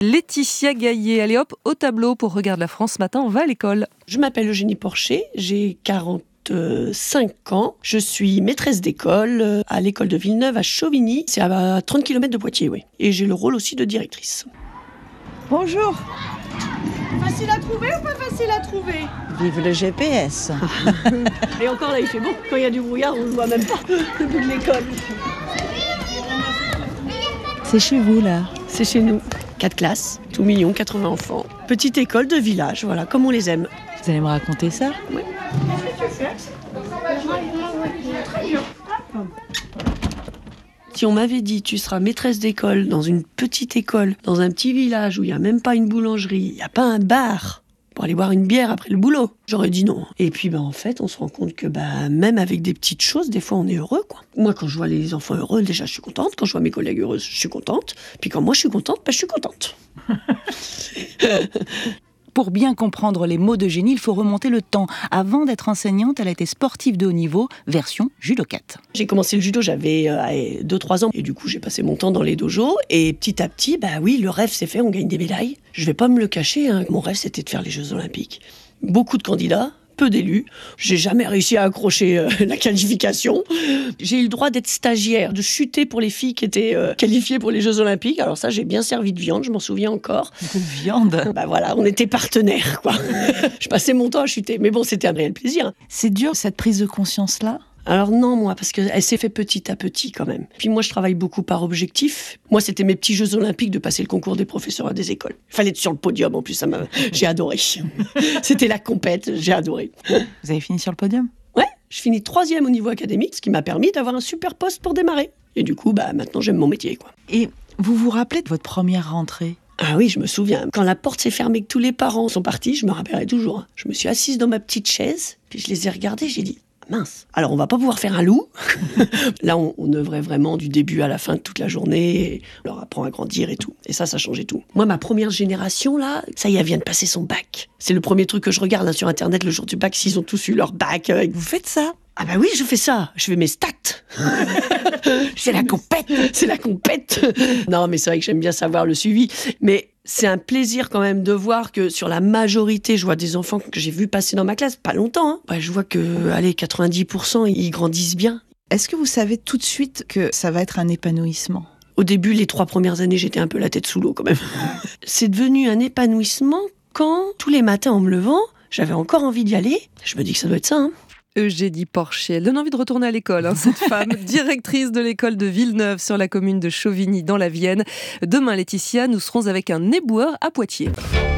Laetitia Gaillet, allez hop, au tableau pour Regarde la France ce matin, on va à l'école. Je m'appelle Eugénie Porcher, j'ai 45 ans. Je suis maîtresse d'école à l'école de Villeneuve à Chauvigny. C'est à 30 km de Poitiers, oui. Et j'ai le rôle aussi de directrice. Bonjour. Facile à trouver ou pas facile à trouver? Vive le GPS. Et encore là, il fait beau. Quand il y a du brouillard, on ne le voit même pas, le bout de l'école. C'est chez vous, là? C'est chez nous. 4 classes, tout mignon, 80 enfants. Petite école de village, voilà, comme on les aime. Vous allez me raconter ça? Oui. Si on m'avait dit tu seras maîtresse d'école dans une petite école, dans un petit village où il n'y a même pas une boulangerie, il n'y a pas un bar pour aller boire une bière après le boulot, j'aurais dit non. Et puis en fait, on se rend compte que même avec des petites choses, des fois on est heureux, quoi. Moi, quand je vois les enfants heureux, déjà je suis contente. Quand je vois mes collègues heureuses, je suis contente. Puis quand moi je suis contente, je suis contente. Pour bien comprendre les mots d'Eugénie, il faut remonter le temps. Avant d'être enseignante, elle a été sportive de haut niveau, version judokate. J'ai commencé le judo, j'avais 2-3 ans. Et du coup, j'ai passé mon temps dans les dojos. Et petit à petit, oui, le rêve s'est fait, on gagne des médailles. Je vais pas me le cacher, hein. Mon rêve, c'était de faire les Jeux Olympiques. Beaucoup de candidats, peu d'élus. J'ai jamais réussi à accrocher la qualification. J'ai eu le droit d'être stagiaire, de chuter pour les filles qui étaient qualifiées pour les Jeux Olympiques. Alors ça, j'ai bien servi de viande, je m'en souviens encore. De viande? Voilà, on était partenaires, quoi. Je passais mon temps à chuter. Mais bon, c'était un réel plaisir. C'est dur, cette prise de conscience-là? Alors non, moi, parce qu'elle s'est fait petit à petit quand même. Puis moi, je travaille beaucoup par objectif. Moi, c'était mes petits Jeux Olympiques de passer le concours des professeurs à des écoles. Il fallait être sur le podium, en plus, j'ai adoré. C'était la compète, j'ai adoré. Vous avez fini sur le podium? Ouais, je finis 3e au niveau académique, ce qui m'a permis d'avoir un super poste pour démarrer. Et du coup, maintenant, j'aime mon métier, quoi. Et vous vous rappelez de votre première rentrée? Ah oui, je me souviens. Quand la porte s'est fermée, que tous les parents sont partis, je me rappellerai toujours. Je me suis assise dans ma petite chaise, puis je les ai regardés, j'ai dit... Mince. Alors, on va pas pouvoir faire un loup. Là, on œuvrait vraiment du début à la fin de toute la journée. Et on leur apprend à grandir et tout. Et ça changeait tout. Moi, ma première génération, là, ça y est, elle vient de passer son bac. C'est le premier truc que je regarde sur Internet le jour du bac, s'ils ont tous eu leur bac. Vous faites ça? Ah oui, je fais ça. Je fais mes stats. C'est la compète. C'est la compète. Non, mais c'est vrai que j'aime bien savoir le suivi. Mais c'est un plaisir quand même de voir que sur la majorité, je vois des enfants que j'ai vus passer dans ma classe, pas longtemps. Je vois que, 90%, ils grandissent bien. Est-ce que vous savez tout de suite que ça va être un épanouissement? Au début, les 3 premières années, j'étais un peu la tête sous l'eau quand même. C'est devenu un épanouissement quand, tous les matins en me levant, j'avais encore envie d'y aller. Je me dis que ça doit être ça, hein. Eugénie Porcher, elle donne envie de retourner à l'école, cette femme, directrice de l'école de Villeneuve sur la commune de Chauvigny dans la Vienne. Demain, Laetitia, nous serons avec un éboueur à Poitiers.